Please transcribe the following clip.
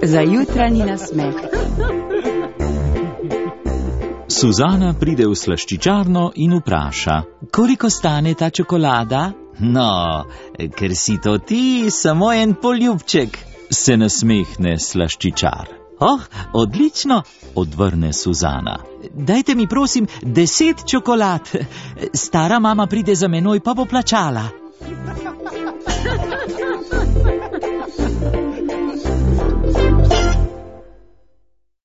za jutranji nasmeh. Suzana pride v slaščičarno in vpraša: koliko stane ta čokolada? No, ker si to ti, samo en poljubček, se nasmehne slaščičar. Oh, odlično, odvrne Suzana. Dajte mi prosim 10 čokolad. Stara mama pride za menoj, pa bo plačala.